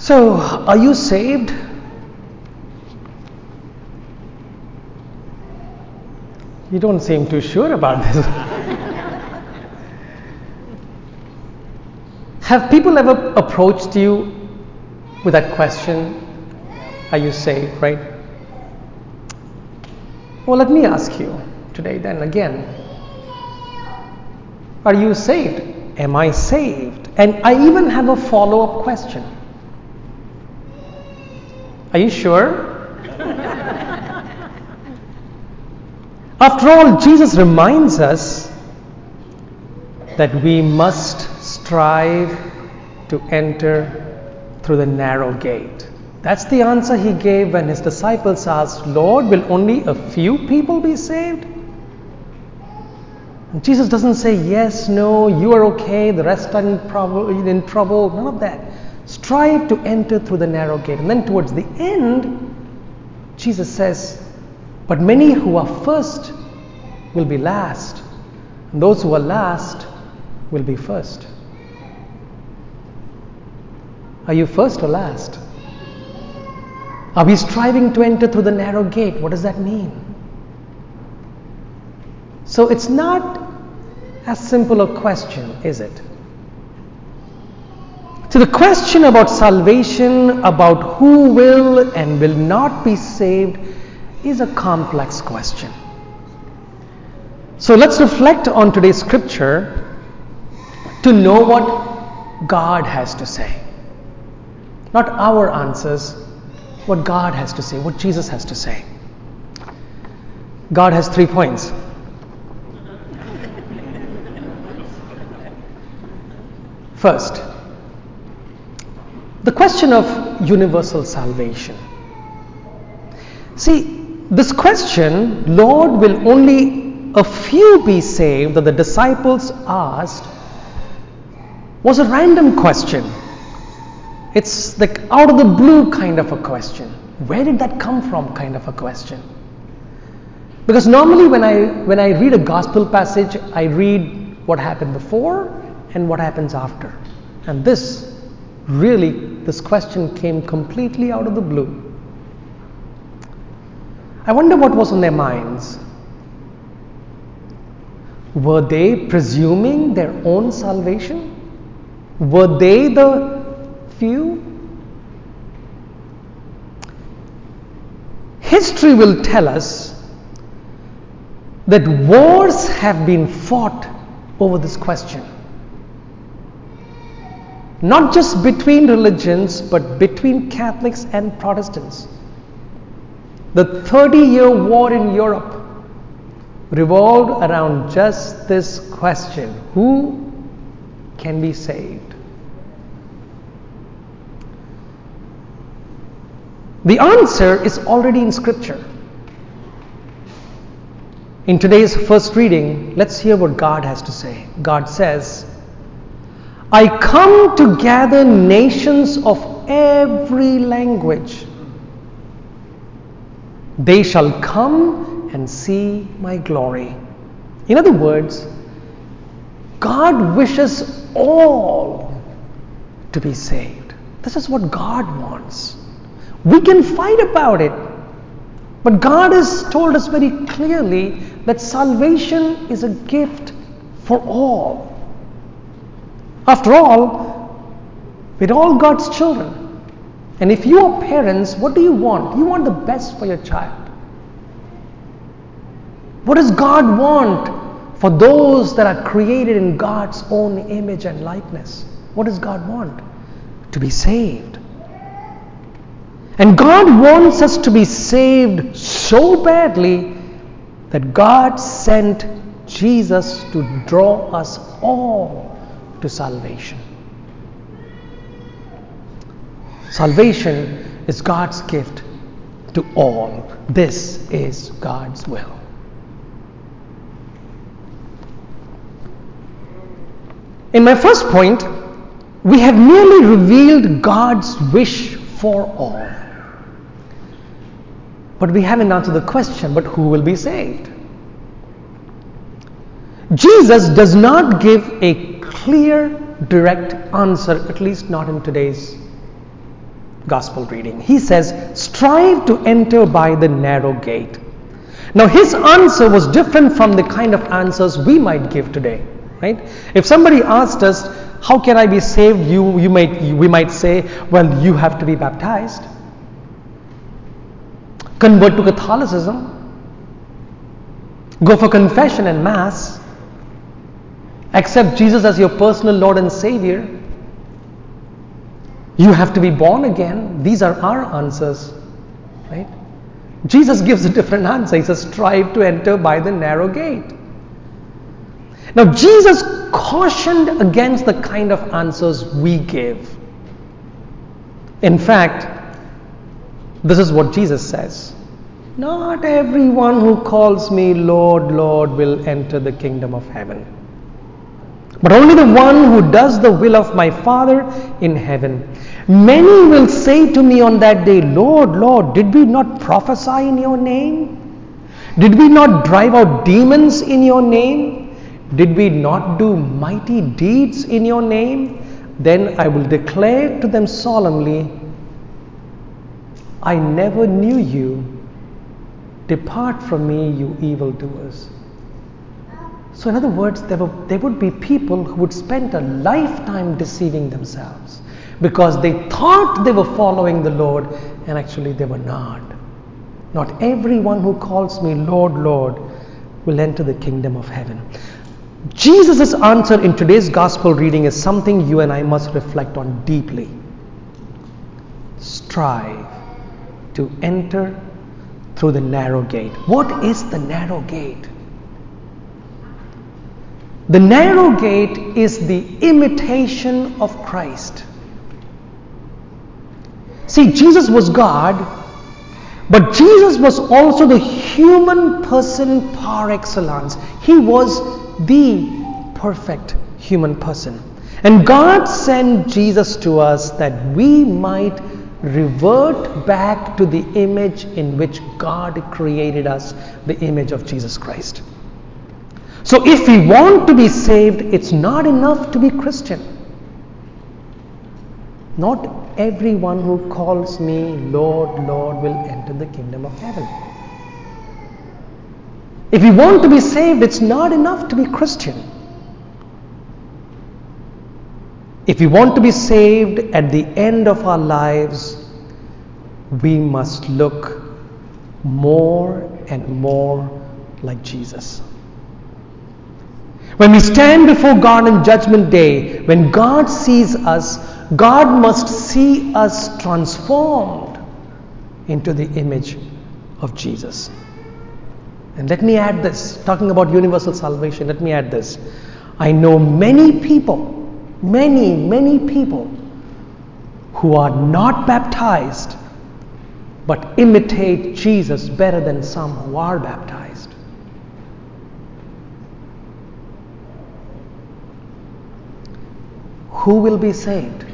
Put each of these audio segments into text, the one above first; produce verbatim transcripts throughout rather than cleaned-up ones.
So, are you saved? You don't seem too sure about this. Have people ever approached you with that question? Are you saved, right? Well, let me ask you today then again. Are you saved? Am I saved? And I even have a follow-up question. Are you sure? After all, Jesus reminds us that we must strive to enter through the narrow gate. That's the answer he gave when his disciples asked, Lord, will only a few people be saved? And Jesus doesn't say, yes, no, you are okay, the rest are in trouble, in trouble, none of that. Strive to enter through the narrow gate. And then towards the end, Jesus says, but many who are first will be last, and those who are last will be first. Are you first or last? Are we striving to enter through the narrow gate? What does that mean? So it's not as simple a question, is it? So the question about salvation, about who will and will not be saved, is a complex question. So let's reflect on today's scripture to know what God has to say. Not our answers, what God has to say, what Jesus has to say. God has three points. First, the question of universal salvation. See, this question, Lord, will only a few be saved, that the disciples asked, was a random question. It's like out of the blue kind of a question. Where did that come from kind of a question? Because normally when I when I read a gospel passage, I read what happened before and what happens after. And this really, this question came completely out of the blue. I wonder what was on their minds. Were they presuming their own salvation? Were they the few? History will tell us that wars have been fought over this question. Not just between religions, but between Catholics and Protestants. The thirty-year war in Europe revolved around just this question: who can be saved? The answer is already in Scripture. In today's first reading, let's hear what God has to say. God says, I come to gather nations of every language. They shall come and see my glory. In other words, God wishes all to be saved. This is what God wants. We can fight about it, but God has told us very clearly that salvation is a gift for all. After all, we're all God's children. And if you are parents, what do you want? You want the best for your child. What does God want for those that are created in God's own image and likeness? What does God want? To be saved. And God wants us to be saved so badly that God sent Jesus to draw us all to salvation. Salvation is God's gift to all. This is God's will. In my first point, we have merely revealed God's wish for all. But we haven't answered the question, but who will be saved? Jesus does not give a clear, direct answer, at least not in today's gospel reading. He says, strive to enter by the narrow gate. Now his answer was different from the kind of answers we might give today, right? If somebody asked us, how can I be saved? You, you might, we might say, well, you have to be baptized. Convert to Catholicism. Go for confession and mass. Accept Jesus as your personal Lord and Savior. You have to be born again. These are our answers, right? Jesus gives a different answer. He says, strive to enter by the narrow gate. Now, Jesus cautioned against the kind of answers we give. In fact, this is what Jesus says. Not everyone who calls me Lord, Lord will enter the kingdom of heaven, but only the one who does the will of my Father in heaven. Many will say to me on that day, Lord, Lord, did we not prophesy in your name? Did we not drive out demons in your name? Did we not do mighty deeds in your name? Then I will declare to them solemnly, I never knew you. Depart from me, you evildoers. So in other words, there, were, there would be people who would spend a lifetime deceiving themselves because they thought they were following the Lord and actually they were not. Not everyone who calls me Lord, Lord will enter the kingdom of heaven. Jesus' answer in today's gospel reading is something you and I must reflect on deeply. Strive to enter through the narrow gate. What is the narrow gate? The narrow gate is the imitation of Christ. See, Jesus was God, but Jesus was also the human person par excellence. He was the perfect human person. And God sent Jesus to us that we might revert back to the image in which God created us, the image of Jesus Christ. So if we want to be saved, it's not enough to be Christian. Not everyone who calls me Lord, Lord will enter the kingdom of heaven. If we want to be saved, it's not enough to be Christian. If we want to be saved at the end of our lives, we must look more and more like Jesus. When we stand before God on Judgment Day, when God sees us, God must see us transformed into the image of Jesus. And let me add this, talking about universal salvation, let me add this. I know many people, many, many people who are not baptized, but imitate Jesus better than some who are baptized. Who will be saved?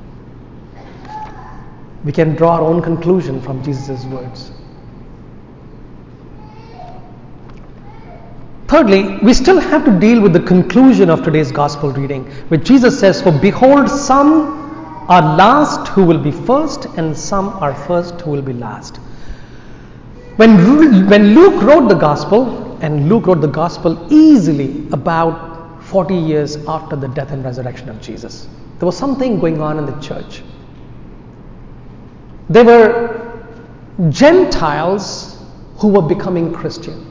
We can draw our own conclusion from Jesus' words. Thirdly, we still have to deal with the conclusion of today's gospel reading, where Jesus says, for behold, some are last who will be first, and some are first who will be last. When, when Luke wrote the gospel, and Luke wrote the gospel easily about forty years after the death and resurrection of Jesus, there was something going on in the church. There were Gentiles who were becoming Christian.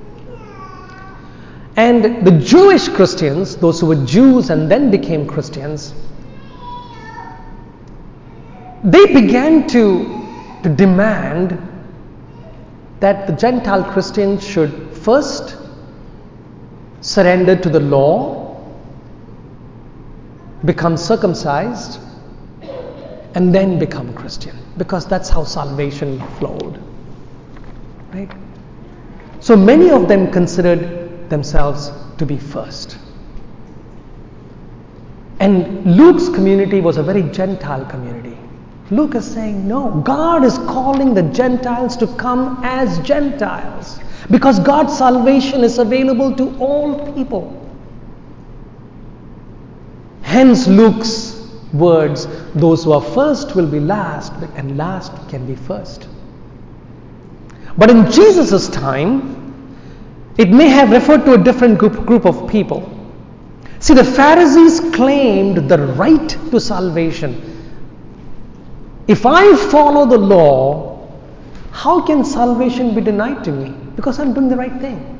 And the Jewish Christians, those who were Jews and then became Christians, they began to, to demand that the Gentile Christians should first surrender to the law, become circumcised, and then become Christian, because that's how salvation flowed. Right? So many of them considered themselves to be first. And Luke's community was a very Gentile community. Luke is saying, no, God is calling the Gentiles to come as Gentiles, because God's salvation is available to all people. Hence Luke's words, those who are first will be last, and last can be first. But in Jesus' time, it may have referred to a different group, group of people. See, the Pharisees claimed the right to salvation. If I follow the law, how can salvation be denied to me? Because I'm doing the right thing.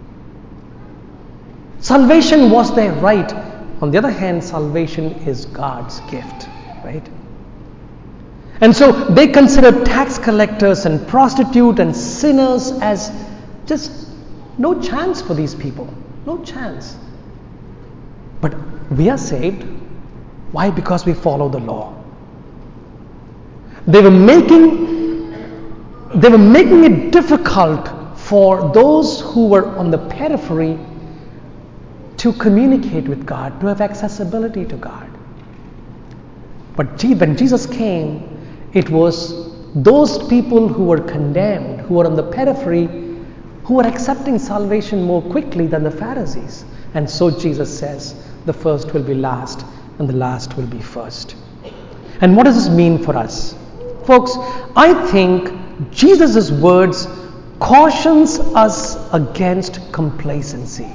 Salvation was their right. On the other hand, salvation is God's gift, right? And so they considered tax collectors and prostitutes and sinners as just no chance for these people. No chance. But we are saved. Why? Because we follow the law. They were making they were making it difficult for those who were on the periphery to communicate with God, to have accessibility to God. But when Jesus came, it was those people who were condemned, who were on the periphery, who were accepting salvation more quickly than the Pharisees. And so Jesus says, the first will be last and the last will be first. And what does this mean for us? Folks, I think Jesus' words cautions us against complacency.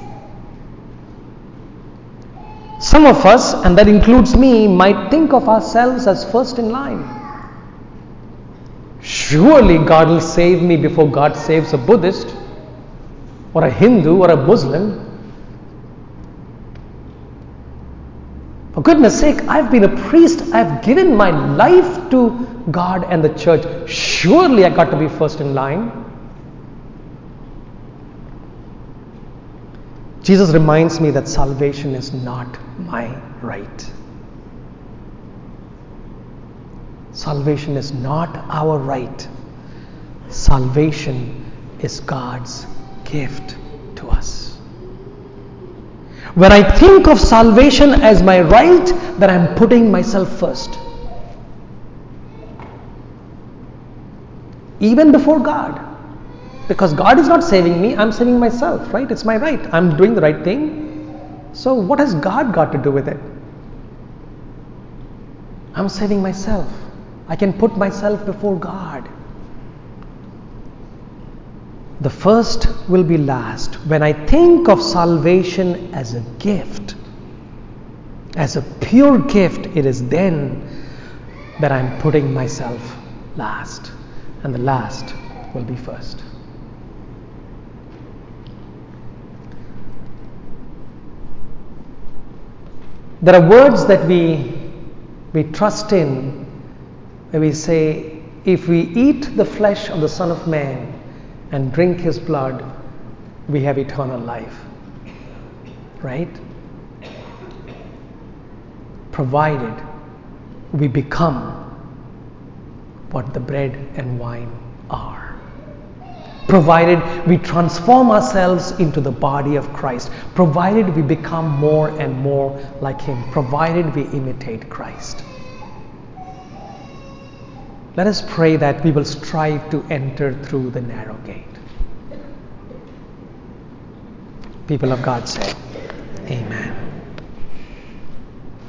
Some of us, and that includes me, might think of ourselves as first in line. Surely God will save me before God saves a Buddhist or a Hindu or a Muslim. For goodness sake, I've been a priest. I've given my life to God and the church. Surely I got to be first in line. Jesus reminds me that salvation is not my right. Salvation is not our right. Salvation is God's gift to us. When I think of salvation as my right, then I'm putting myself first. Even before God. Because God is not saving me, I'm saving myself, right? It's my right. I'm doing the right thing. So what has God got to do with it? I'm saving myself. I can put myself before God. The first will be last. When I think of salvation as a gift, as a pure gift, it is then that I'm putting myself last. And the last will be first. There are words that we we trust in where we say, if we eat the flesh of the Son of Man and drink his blood, we have eternal life. Right? Provided we become what the bread and wine are. Provided we transform ourselves into the body of Christ. Provided we become more and more like him. Provided we imitate Christ. Let us pray that we will strive to enter through the narrow gate. People of God say, Amen.